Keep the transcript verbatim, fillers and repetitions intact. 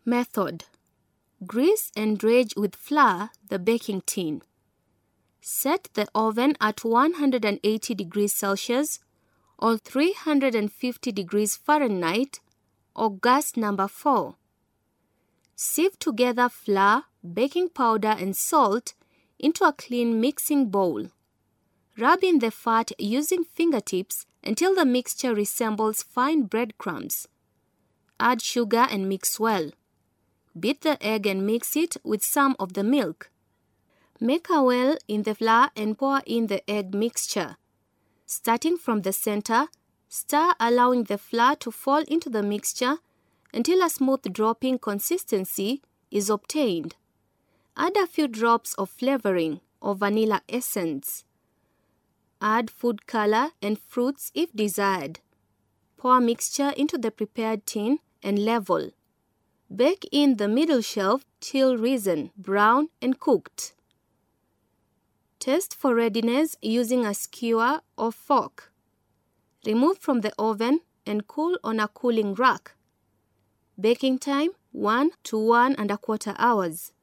Method: grease and dredge with flour the baking tin. Set the oven at one hundred eighty degrees Celsius or three hundred fifty degrees Fahrenheit or gas number four. Sieve together flour, baking powder and salt into a clean mixing bowl. Rub in the fat using fingertips until the mixture resembles fine breadcrumbs. Add sugar and mix well. Beat the egg and mix it with some of the milk. Make a well in the flour and pour in the egg mixture. Starting from the center, stir allowing the flour to fall into the mixture until a smooth dropping consistency is obtained. Add a few drops of flavoring or vanilla essence. Add food color and fruits if desired. Pour mixture into the prepared tin and level. Bake in the middle shelf till risen, brown and cooked. Test for readiness using a skewer or fork. Remove from the oven and cool on a cooling rack. Baking time one to one and a quarter hours.